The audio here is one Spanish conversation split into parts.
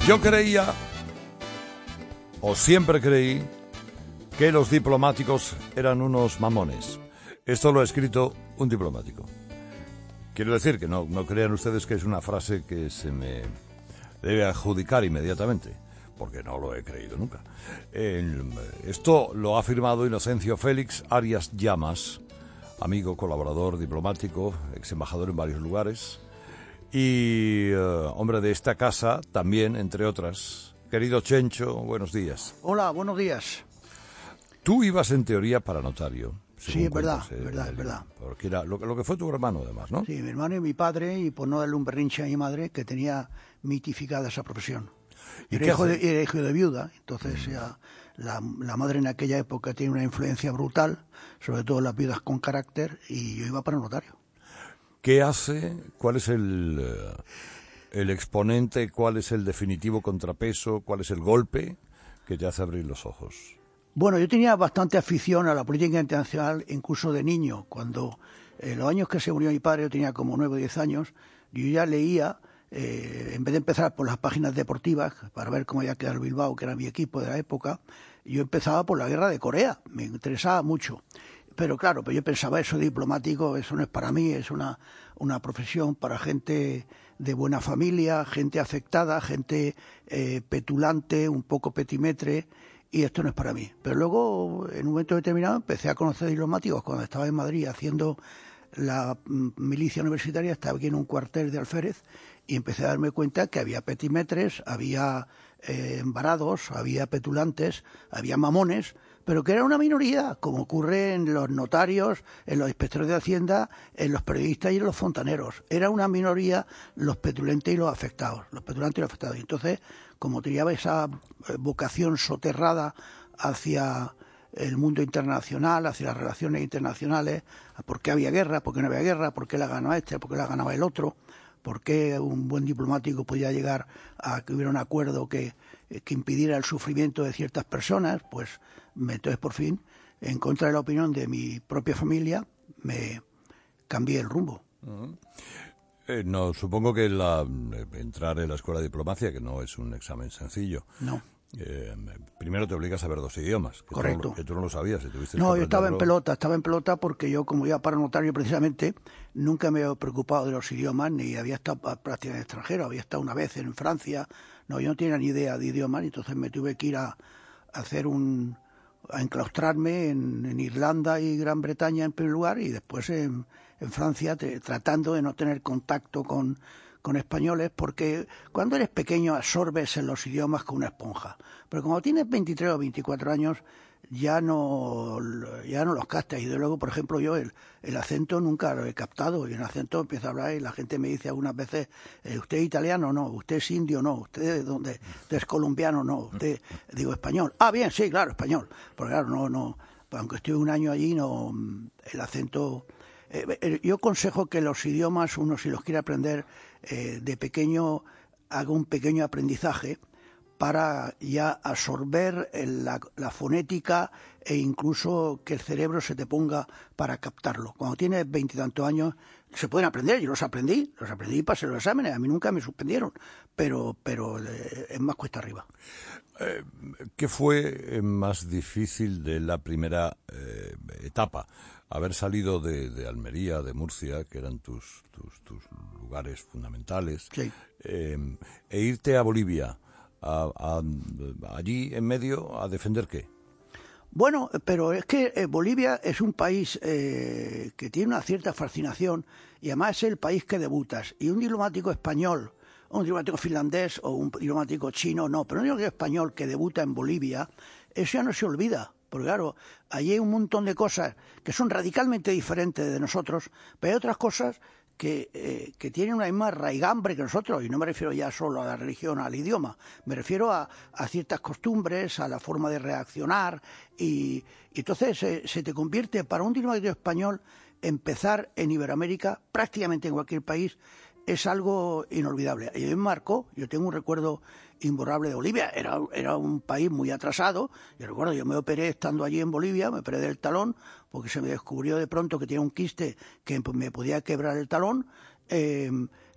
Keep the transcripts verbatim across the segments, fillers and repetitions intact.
Yo creía, o siempre creí, que los diplomáticos eran unos mamones. Esto lo ha escrito un diplomático. Quiero decir que no, no crean ustedes que es una frase que se me debe adjudicar inmediatamente, porque no lo he creído nunca. El, esto lo ha afirmado Inocencio Félix Arias Llamas, amigo, colaborador, diplomático, ex embajador en varios lugares, y uh, hombre de esta casa también, entre otras. Querido Chencho, buenos días. Hola, buenos días. Tú ibas en teoría para notario. Sí, es verdad, es verdad, es verdad. Porque era lo, lo que fue tu hermano, además, ¿no? Sí, mi hermano y mi padre, y por no darle un berrinche a mi madre, que tenía mitificada esa profesión. ¿Y era, qué hijo de, hace? era hijo de viuda, entonces mm. ya, la, la madre en aquella época tiene una influencia brutal, sobre todo las viudas con carácter, y yo iba para notario. ¿Qué hace? ¿Cuál es el, el exponente? ¿Cuál es el definitivo contrapeso? ¿Cuál es el golpe que te hace abrir los ojos? Bueno, yo tenía bastante afición a la política internacional, incluso de niño. Cuando en los años que se murió mi padre, yo tenía como nueve o diez años, yo ya leía, eh, en vez de empezar por las páginas deportivas, para ver cómo había quedado el Bilbao, que era mi equipo de la época, yo empezaba por la guerra de Corea, me interesaba mucho. Pero claro, pues yo pensaba, eso diplomático, eso no es para mí, es una, una profesión para gente de buena familia, gente afectada, gente eh, petulante, un poco petimetre, y esto no es para mí. Pero luego, en un momento determinado, empecé a conocer diplomáticos cuando estaba en Madrid haciendo la milicia universitaria, estaba aquí en un cuartel de alférez, y empecé a darme cuenta que había petimetres, había eh, embarados, había petulantes, había mamones, pero que era una minoría, como ocurre en los notarios, en los inspectores de Hacienda, en los periodistas y en los fontaneros. Era una minoría los petulantes y los afectados, los petulantes y los afectados. Y entonces, como tenía esa vocación soterrada hacia el mundo internacional, hacia las relaciones internacionales, por qué había guerra, por qué no había guerra, por qué la ganaba este, por qué la ganaba el otro, por qué un buen diplomático podía llegar a que hubiera un acuerdo que, que impidiera el sufrimiento de ciertas personas, pues entonces por fin, en contra de la opinión de mi propia familia, me cambié el rumbo. Uh-huh. Eh, no, supongo que la, eh, entrar en la escuela de diplomacia, que no es un examen sencillo. No. Eh, primero te obligas a ver dos idiomas. Que Correcto. Tú no, que tú no lo sabías. Si tuviste no, yo estaba en pelota, estaba en pelota porque yo, como iba para notario precisamente, nunca me he preocupado de los idiomas, ni había estado prácticamente extranjero, había estado una vez en Francia. No, yo no tenía ni idea de idiomas, entonces me tuve que ir a, a hacer un... a enclaustrarme en, en Irlanda y Gran Bretaña en primer lugar, y después en, en Francia, te, tratando de no tener contacto con, con españoles, porque cuando eres pequeño absorbes en los idiomas con una esponja, pero cuando tienes veintitrés o veinticuatro años ya no ya no los captas. Y de luego, por ejemplo, yo el, el acento nunca lo he captado, y el acento empiezo a hablar y la gente me dice algunas veces, eh, ¿usted es italiano? No. ¿Usted es indio? No. ¿Usted es, dónde? ¿Usted es colombiano? No. ¿Usted, digo, español? Ah, bien, sí, claro, español. Porque claro, no, no, aunque estuve un año allí, no, el acento... Eh, yo aconsejo que los idiomas, uno si los quiere aprender eh, de pequeño, haga un pequeño aprendizaje para ya absorber la, la fonética e incluso que el cerebro se te ponga para captarlo. Cuando tienes veintitantos años se pueden aprender, yo los aprendí, los aprendí y pasé los exámenes, a mí nunca me suspendieron, pero, pero eh, es más cuesta arriba. Eh, ¿Qué fue más difícil de la primera eh, etapa? Haber salido de, de Almería, de Murcia, que eran tus, tus, tus lugares fundamentales, sí. eh, e irte a Bolivia. A, a, allí en medio, ¿a defender qué? Bueno, pero es que eh, Bolivia es un país eh, que tiene una cierta fascinación, y además es el país que debutas. Y un diplomático español, un diplomático finlandés o un diplomático chino, no, pero un diplomático español que debuta en Bolivia, eso ya no se olvida. Porque claro, allí hay un montón de cosas que son radicalmente diferentes de nosotros, pero hay otras cosas que, eh, que tienen una misma raigambre que nosotros, y no me refiero ya solo a la religión, al idioma, me refiero a, a ciertas costumbres, a la forma de reaccionar, y, y entonces eh, se te convierte para un diplomático español empezar en Iberoamérica, prácticamente en cualquier país, es algo inolvidable. Y me marcó, yo tengo un recuerdo imborrable de Bolivia, era, era un país muy atrasado. Yo recuerdo, yo me operé estando allí en Bolivia, me operé del talón, porque se me descubrió de pronto que tenía un quiste que me podía quebrar el talón. Eh,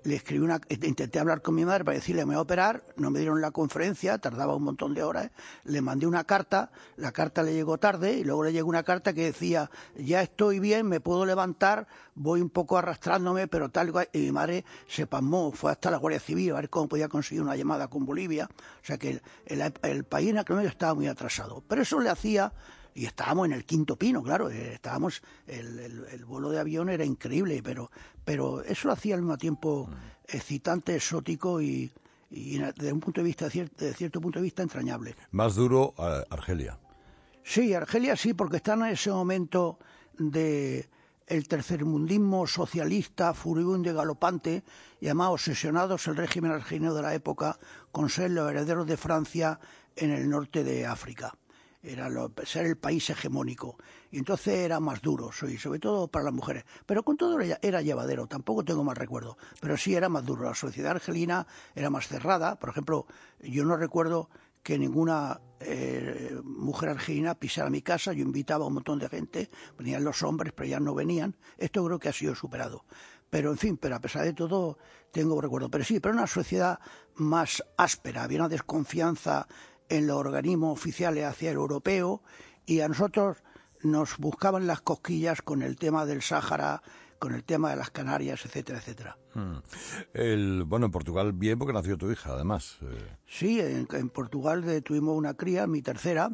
le escribí una, intenté hablar con mi madre para decirle me voy a operar, no me dieron la conferencia, tardaba un montón de horas, le mandé una carta, la carta le llegó tarde y luego le llegó una carta que decía ya estoy bien, me puedo levantar, voy un poco arrastrándome, pero tal cual, y mi madre se pasmó, fue hasta la Guardia Civil a ver cómo podía conseguir una llamada con Bolivia, o sea que el, el, el país en aquel momento estaba muy atrasado, pero eso le hacía. Y estábamos en el quinto pino, claro, estábamos, el, el, el vuelo de avión era increíble, pero, pero eso lo hacía al mismo tiempo excitante, exótico y, y desde un punto de vista, de cierto punto de vista, entrañable. Más duro, uh, Argelia. Sí, Argelia sí, porque están en ese momento de el tercermundismo socialista, furibundo y galopante, y además obsesionados el régimen argelino de la época con ser los herederos de Francia en el norte de África. Era lo, ser el país hegemónico, y entonces era más duro, y sobre todo para las mujeres, pero con todo era, era llevadero, tampoco tengo más recuerdo, pero sí era más duro, la sociedad argelina era más cerrada, por ejemplo, yo no recuerdo que ninguna eh, mujer argelina pisara mi casa, yo invitaba a un montón de gente, venían los hombres, pero ya no venían, esto creo que ha sido superado, pero en fin, pero a pesar de todo tengo recuerdo, pero sí, pero una sociedad más áspera, había una desconfianza en los organismos oficiales hacia el europeo, y a nosotros nos buscaban las cosquillas con el tema del Sáhara, con el tema de las Canarias, etcétera, etcétera. Hmm. El, bueno, en Portugal bien porque nació tu hija, además. Eh. Sí, en, en Portugal de, tuvimos una cría, mi tercera,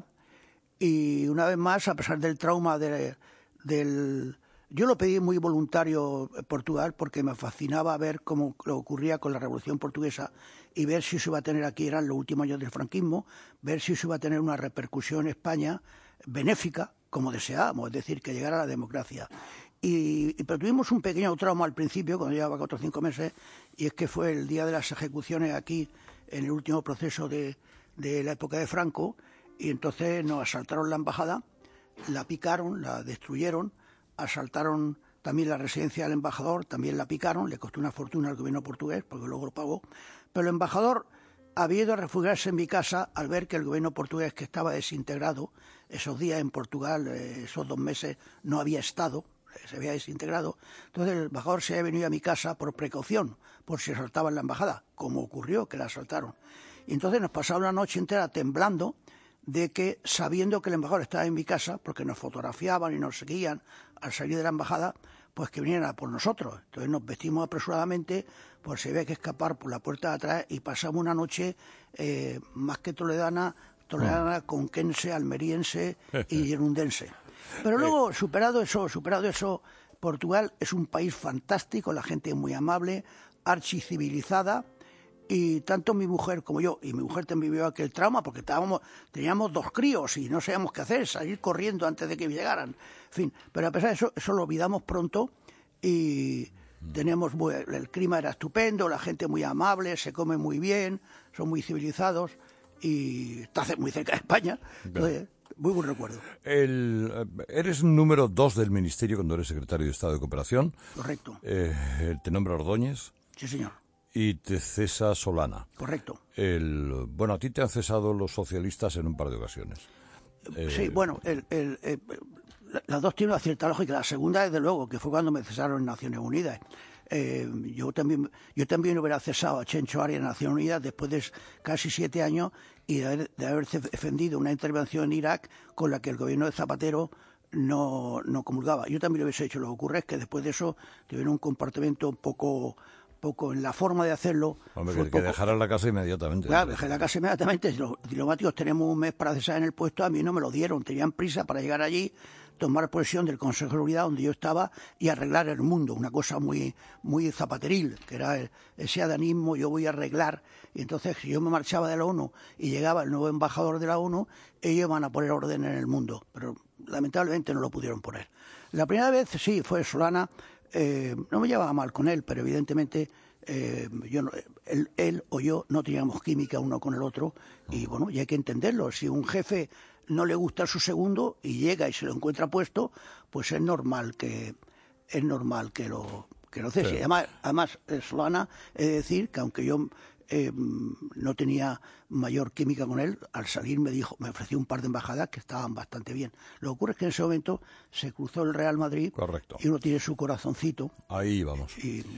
y una vez más, a pesar del trauma de, del... Yo lo pedí muy voluntario en Portugal porque me fascinaba ver cómo lo ocurría con la Revolución Portuguesa y ver si eso iba a tener aquí, eran los últimos años del franquismo, ver si eso iba a tener una repercusión en España benéfica, como deseábamos, es decir, que llegara la democracia. Y, y pero tuvimos un pequeño trauma al principio, cuando llevaba cuatro o cinco meses, y es que fue el día de las ejecuciones aquí, en el último proceso de, de la época de Franco, y entonces nos asaltaron la embajada, la picaron, la destruyeron, asaltaron también la residencia del embajador, también la picaron, le costó una fortuna al gobierno portugués, porque luego lo pagó, pero el embajador había ido a refugiarse en mi casa al ver que el gobierno portugués, que estaba desintegrado, esos días en Portugal, esos dos meses, no había estado, se había desintegrado, entonces el embajador se había venido a mi casa por precaución, por si asaltaban la embajada, como ocurrió que la asaltaron. Y entonces nos pasaba una noche entera temblando, de que, sabiendo que el embajador estaba en mi casa, porque nos fotografiaban y nos seguían al salir de la embajada, pues que vinieran a por nosotros. Entonces nos vestimos apresuradamente, pues se había que escapar por la puerta de atrás y pasamos una noche eh, más que toledana, toledana, mm. conquense, almeriense y yerundense. Pero luego, superado eso, superado eso, Portugal es un país fantástico, la gente es muy amable, archicivilizada. Y tanto mi mujer como yo, y mi mujer también vivió aquel trauma porque estábamos, teníamos dos críos y no sabíamos qué hacer, salir corriendo antes de que llegaran. En fin, pero a pesar de eso, eso lo olvidamos pronto y tenemos, el clima era estupendo, la gente muy amable, se come muy bien, son muy civilizados y está muy cerca de España. Entonces, muy buen recuerdo. El, eres número dos del Ministerio cuando eres secretario de Estado de Cooperación. Correcto. Eh, te nombra Ordóñez. Sí, señor. Y te cesa Solana. Correcto. El, bueno, a ti te han cesado los socialistas en un par de ocasiones. Sí, eh, bueno, el, el, el, las dos tienen una cierta lógica. La segunda, desde luego, que fue cuando me cesaron en Naciones Unidas. Eh, yo también yo también hubiera cesado a Chencho Arias en Naciones Unidas después de casi siete años y de haber, de haber defendido una intervención en Irak con la que el gobierno de Zapatero no, no comulgaba. Yo también lo hubiese hecho. Lo que ocurre es que después de eso tuvieron un comportamiento un poco... poco en la forma de hacerlo. Hombre, fue que, poco... que dejaran la casa inmediatamente. Claro, dejé la casa inmediatamente. Los diplomáticos tenemos un mes para cesar en el puesto, a mí no me lo dieron. Tenían prisa para llegar allí, tomar posesión del Consejo de Seguridad donde yo estaba y arreglar el mundo. Una cosa muy muy zapateril, que era el, ese adanismo, yo voy a arreglar. Y entonces, si yo me marchaba de la ONU y llegaba el nuevo embajador de la ONU, ellos iban a poner orden en el mundo. Pero lamentablemente no lo pudieron poner. La primera vez, sí, fue Solana. Eh, no me llevaba mal con él, pero evidentemente eh, yo no, él, él o yo no teníamos química uno con el otro y bueno, y hay que entenderlo. Si un jefe no le gusta a su segundo y llega y se lo encuentra puesto, pues es normal que es normal que lo que lo cese. Sí. Además, además Solana, es decir que aunque yo Eh, no tenía mayor química con él, al salir me dijo, me ofreció un par de embajadas que estaban bastante bien. Lo que ocurre es que en ese momento se cruzó el Real Madrid. Correcto. Y uno tiene su corazoncito. Ahí vamos. Y bueno.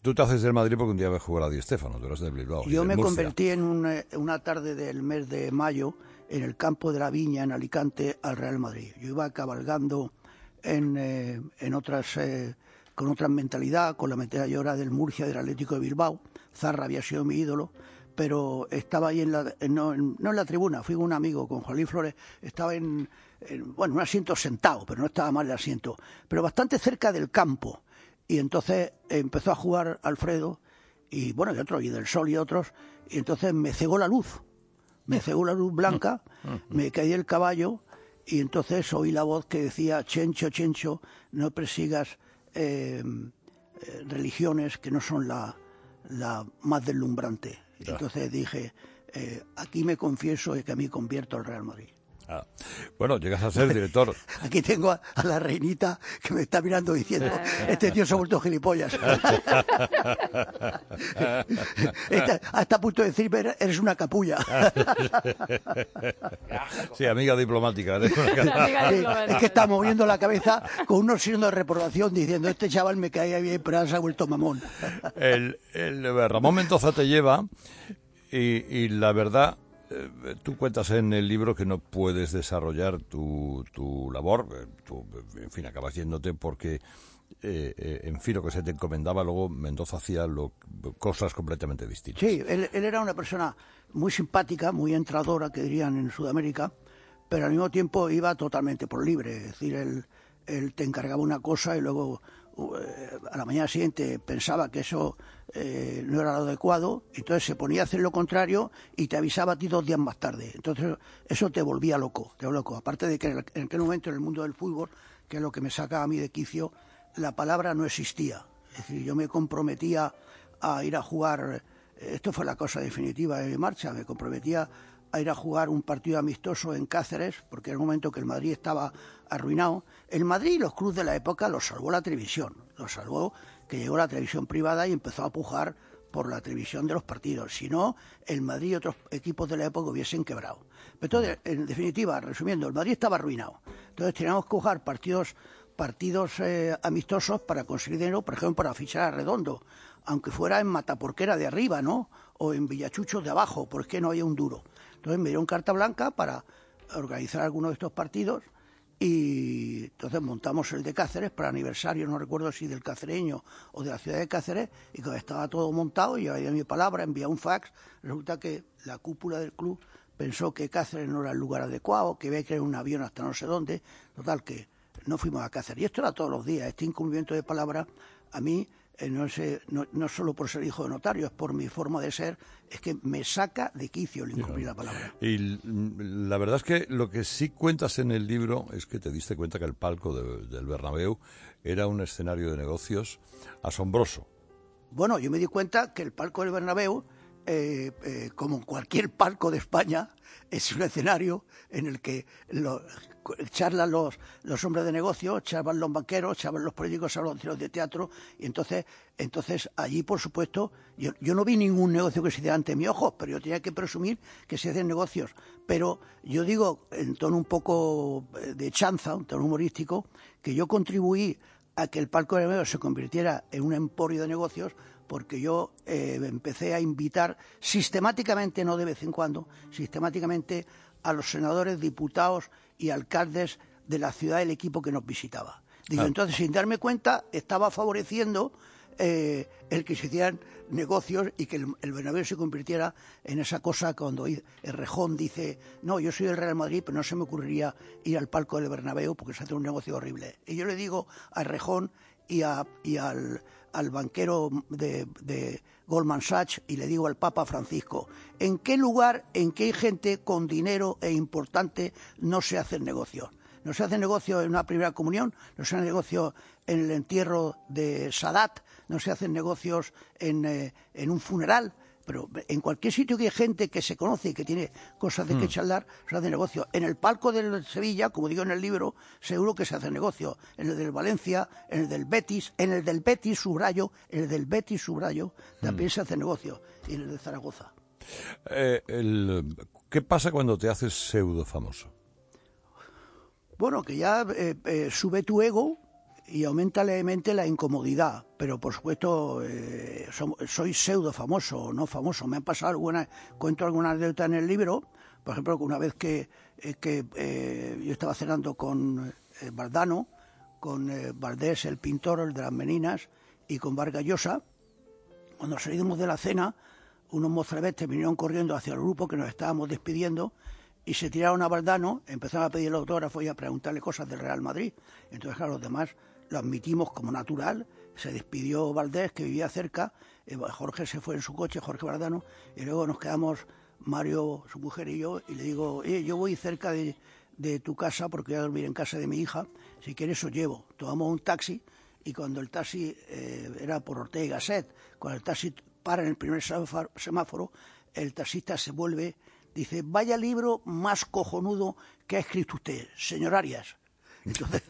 Tú te haces del Madrid porque un día ves jugar a Di Stéfano, tú eras del Bilbao. Yo me Murcia. convertí en una, una tarde del mes de mayo en el campo de la Viña, en Alicante, al Real Madrid. Yo iba cabalgando en, eh, en otras, eh, con otra mentalidad, con la mentalidad yo era del Murcia, del Atlético de Bilbao. Zarra había sido mi ídolo, pero estaba ahí en la, no, no en la tribuna, fui con un amigo, con Juan Luis Flores, estaba en, en, bueno, un asiento sentado, pero no estaba mal el asiento, pero bastante cerca del campo. Y entonces empezó a jugar Alfredo, y bueno, y otros, y Del Sol y otros, y entonces me cegó la luz, me cegó la luz blanca, me caí del caballo, y entonces oí la voz que decía, Chencho, Chencho, no persigas eh, eh, religiones que no son la, la más deslumbrante. Ya. Entonces dije, eh, aquí me confieso de que a mí convierto al Real Madrid. Ah. Bueno, llegas a ser director. Aquí tengo a, a la reinita que me está mirando diciendo, este tío se ha vuelto gilipollas. Está, hasta a punto de decirme, eres una capulla. Sí, amiga diplomática. ¿eh? Sí, es que está moviendo la cabeza con unos signos de reprobación diciendo, este chaval me caía bien, pero ahora se ha vuelto mamón. El, el Ramón Mendoza te lleva y, y la verdad... Tú cuentas en el libro que no puedes desarrollar tu, tu labor, tú, en fin, acabas yéndote porque, eh, eh, en fin, lo que se te encomendaba, luego Mendoza hacía lo, cosas completamente distintas. Sí, él, él era una persona muy simpática, muy entradora, que dirían en Sudamérica, pero al mismo tiempo iba totalmente por libre, es decir, él, él te encargaba una cosa y luego... a la mañana siguiente pensaba que eso eh, no era lo adecuado, entonces se ponía a hacer lo contrario y te avisaba a ti dos días más tarde. Entonces eso te volvía loco, te volvía loco. Aparte de que en aquel momento en el mundo del fútbol, que es lo que me sacaba a mí de quicio, la palabra no existía. Es decir, yo me comprometía a ir a jugar, esto fue la cosa definitiva de mi marcha, me comprometía a ir a jugar un partido amistoso en Cáceres, porque era un momento que el Madrid estaba arruinado. El Madrid y los clubes de la época los salvó la televisión, los salvó que llegó la televisión privada y empezó a pujar por la televisión de los partidos. Si no, el Madrid y otros equipos de la época hubiesen quebrado. Pero entonces, en definitiva, resumiendo, el Madrid estaba arruinado. Entonces teníamos que jugar partidos, partidos eh, amistosos para conseguir dinero, por ejemplo, para fichar a Redondo, aunque fuera en Mataporquera de arriba, ¿no? O en Villachucho de abajo, porque no había un duro. Entonces me dieron carta blanca para organizar algunos de estos partidos y entonces montamos el de Cáceres para aniversario, no recuerdo si del cacereño o de la ciudad de Cáceres, y cuando estaba todo montado, yo había mi palabra, envié un fax, resulta que la cúpula del club pensó que Cáceres no era el lugar adecuado, que había que ir en un avión hasta no sé dónde, total que no fuimos a Cáceres. Y esto era todos los días, este incumplimiento de palabra a mí... Eh, no, sé, no, no solo por ser hijo de notario, es por mi forma de ser, es que me saca de quicio el incumplir la palabra. Y la verdad es que lo que sí cuentas en el libro es que te diste cuenta que el palco de, del Bernabéu era un escenario de negocios asombroso. Bueno, yo me di cuenta que el palco del Bernabéu, eh, eh, como cualquier palco de España, es un escenario en el que lo, charlan los, los hombres de negocio, charlan los banqueros, charlan los políticos, charlan los directores de teatro, y entonces, entonces allí, por supuesto, yo, yo no vi ningún negocio que se diera ante mis ojos, pero yo tenía que presumir que se hacen negocios. Pero yo digo, en tono un poco de chanza, un tono humorístico, que yo contribuí a que el palco de Bernabéu se convirtiera en un emporio de negocios, porque yo eh, empecé a invitar sistemáticamente, no de vez en cuando, sistemáticamente a los senadores, diputados y alcaldes de la ciudad del equipo que nos visitaba. Digo, ah. Entonces, sin darme cuenta, estaba favoreciendo eh, el que se hicieran negocios y que el, el Bernabéu se convirtiera en esa cosa cuando el Rejón dice, no, yo soy del Real Madrid, pero no se me ocurriría ir al palco del Bernabéu porque se hace un negocio horrible. Y yo le digo a Rejón y, a, y al, al banquero de, de Goldman Sachs y le digo al Papa Francisco, ¿en qué lugar, en qué gente con dinero e importante no se hacen negocios? No se hace negocio en una primera comunión, no se hace negocio en el entierro de Sadat, no se hacen negocios en, eh, en un funeral, pero en cualquier sitio que hay gente que se conoce y que tiene cosas de mm. que charlar, se hace negocio. En el palco del Sevilla, como digo en el libro, seguro que se hace negocio. En el del Valencia, en el del Betis, en el del Betis, subrayo, en el del Betis, subrayo, también mm. se hace negocio. Y en el de Zaragoza. Eh, el, ¿Qué pasa cuando te haces pseudo famoso? Bueno, que ya eh, eh, sube tu ego y aumenta levemente la incomodidad, pero por supuesto eh, so, soy pseudo famoso, no famoso. Me han pasado algunas, cuento alguna anécdota en el libro, por ejemplo, una vez que, eh, que eh, yo estaba cenando con eh, Vardano, con eh, Valdés, el pintor, el de las Meninas, y con Vargas Llosa. Cuando salimos de la cena, unos mozalbetes vinieron corriendo hacia el grupo que nos estábamos despidiendo y se tiraron a Vardano, empezaron a pedir el autógrafo y a preguntarle cosas del Real Madrid. Entonces, claro, los demás lo admitimos como natural. Se despidió Valdés, que vivía cerca, eh, Jorge se fue en su coche, Jorge Vardano, y luego nos quedamos Mario, su mujer y yo, y le digo, oye, yo voy cerca de, de tu casa porque voy a dormir en casa de mi hija, si quieres os llevo. Tomamos un taxi y cuando el taxi eh, era por Ortega y Gasset, cuando el taxi para en el primer semáforo, el taxista se vuelve, dice, vaya libro más cojonudo que ha escrito usted, señor Arias. Entonces,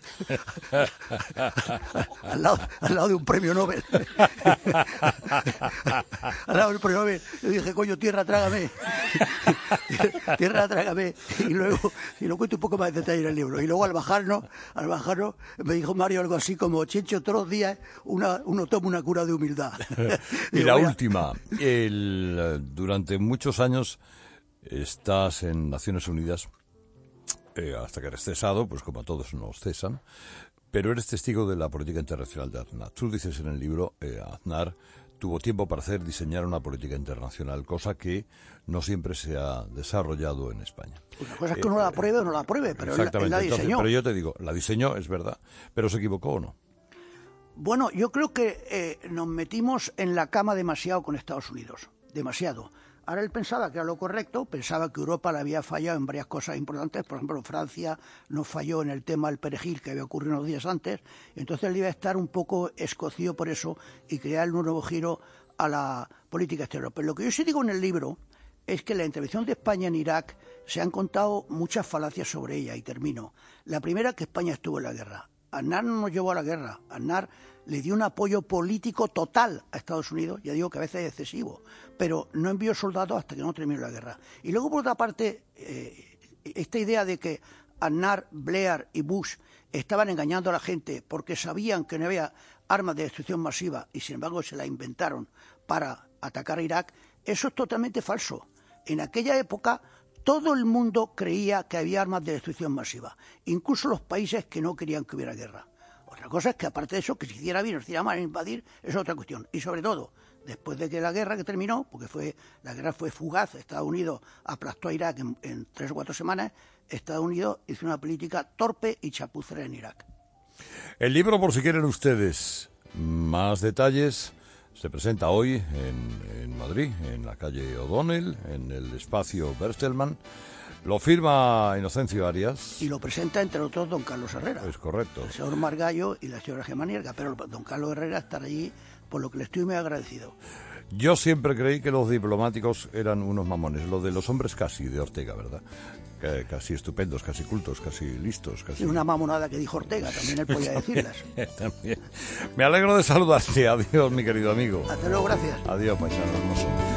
al, lado, al lado de un premio Nobel, al lado del premio Nobel, yo dije, coño, tierra, trágame, tierra, trágame, y luego, y lo cuento un poco más de detalle en el libro, y luego al bajarnos, al bajarnos, me dijo Mario algo así como, Chencho, todos los días una, uno toma una cura de humildad. Y digo, la mira, última, el, durante muchos años estás en Naciones Unidas, Eh, hasta que eres cesado, pues como a todos nos cesan, pero eres testigo de la política internacional de Aznar. Tú dices en el libro, eh, Aznar tuvo tiempo para hacer, diseñar una política internacional, cosa que no siempre se ha desarrollado en España. Una cosa es que uno eh, la apruebe o no la apruebe, pero él, él la diseñó. Entonces, pero yo te digo, la diseñó, es verdad, pero ¿se equivocó o no? Bueno, yo creo que eh, nos metimos en la cama demasiado con Estados Unidos, demasiado. Ahora él pensaba que era lo correcto, pensaba que Europa le había fallado en varias cosas importantes, por ejemplo, Francia no falló en el tema del perejil que había ocurrido unos días antes, entonces él iba a estar un poco escocido por eso y crear un nuevo giro a la política exterior. Pero lo que yo sí digo en el libro es que la intervención de España en Irak se han contado muchas falacias sobre ella, y termino. La primera, que España estuvo en la guerra. Aznar no nos llevó a la guerra, Aznar le dio un apoyo político total a Estados Unidos, ya digo que a veces es excesivo, pero no envió soldados hasta que no terminó la guerra. Y luego, por otra parte, eh, esta idea de que Aznar, Blair y Bush estaban engañando a la gente porque sabían que no había armas de destrucción masiva y sin embargo se la inventaron para atacar a Irak, eso es totalmente falso. En aquella época todo el mundo creía que había armas de destrucción masiva, incluso los países que no querían que hubiera guerra. Otra cosa es que, aparte de eso, que se hiciera bien o se hiciera mal en invadir, es otra cuestión. Y sobre todo, después de que la guerra que terminó, porque fue la guerra fue fugaz, Estados Unidos aplastó a Irak en, en tres o cuatro semanas, Estados Unidos hizo una política torpe y chapucera en Irak. El libro, por si quieren ustedes más detalles, se presenta hoy en, en Madrid, en la calle O'Donnell, en el espacio Bertelmann. Lo firma Inocencio Arias. Y lo presenta, entre otros, don Carlos Herrera. Es correcto. El señor Margallo y la señora Gemanierga, pero don Carlos Herrera estará allí, por lo que le estoy muy agradecido. Yo siempre creí que los diplomáticos eran unos mamones, lo de los hombres casi de Ortega, ¿verdad? Que, casi estupendos, casi cultos, casi listos. Casi... Y una mamonada que dijo Ortega, también él podía decirlas. También. Me alegro de saludarte. Adiós, mi querido amigo. Hasta luego, gracias. Adiós, paisano hermoso.